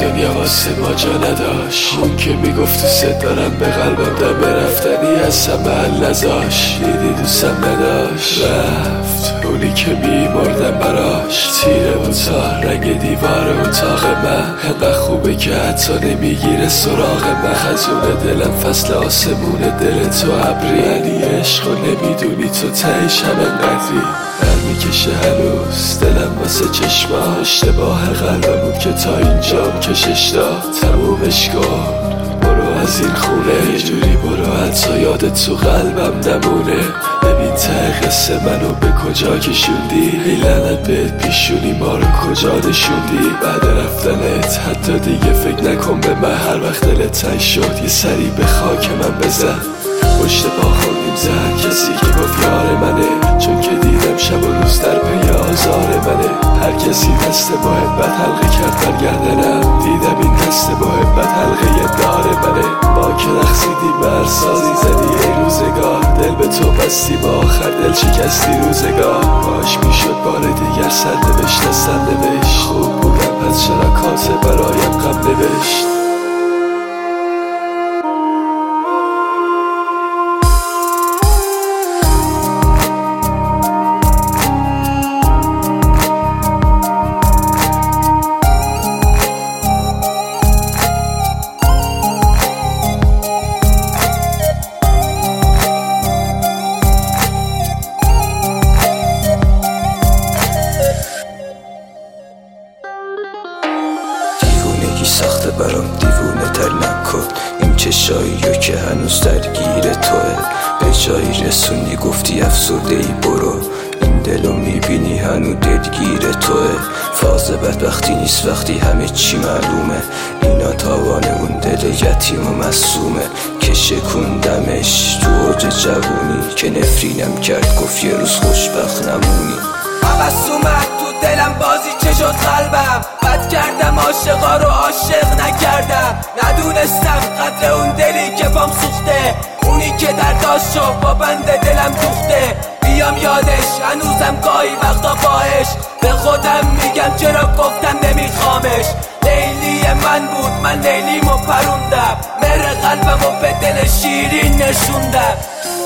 دنیا واسه ما جا نداشت. اون که میگفت دوست دارم به قلبم دم رفتنی هستم محل نذاش. دیدی دوستم نداشت رفت اونی که میمردم براش. تیره و تا رنگ دیوار اتاق من انقدر خوبه که حتی نمیگیره سراغ من. خزون دلم فصل آسمون دل تو ابری. یعنی عشق و نمیدونی تو تهش هم انقدری. میکشه هنوز دلم واسه چشما. اشتباه قلبم بود که تا اینجام کشش داد. تمومش کن برو از این خونه. یه جوری برو حتی یادت تو قلبم نمونه. ببین ته قصه منو به کجا کشوندی. ای لعنت بهت پیشونی ما رو کجا نشوندی. بعد رفتنت حتی دیگه فکر نکن به من. هر وقت دلت تنگ شد یه سری به خاک من بزن. پشت پا خوردیم زد کسی که گفت یار منه. چون که دیدم شب و روز در پی آزار منه. هر کسی دست محبت حلقه کرد برگردنم. دیدم این دست محبت حلقه دار منه. ما که رقصیدیم بر سازی زدی ای روزگار. دل به تو بستی با آخر دل شکستی روزگار. باش میشد بار دیگر سر نوشت از سر نوشت. خوب بودم پس چرا کاسه برایم غم نوشت. سخته برام دیوونه تر نکن. این چشاییو که هنوز درگیر توه. به جایی رسونی گفتی افسرده ای برو. این دلو میبینی هنو دلگیر توه. فاز بدبختی نیست وقتی همه چی معلومه. اینا تاوان اون دل یتیم و مصومه. که شکوندمش تو اوج جوونی. که نفرینم کرد گفت یه روز خوشبخت نمونی. حوث اومد تو دلم بازی چه شد قلبم. بد کردم عاشقا رو عاشق نکردم. ندونستم قدر اون دلی که پام سوخته. اونی که درداش شد با بند دلم دوخته. بیام یادش هنوزم گاهی وقتا باش. به خودم میگم چرا گفتم نمیخوامش. لیلی من بود من لیلیمو پروندم. مهر قلبمو به دل شیرین نشوندم.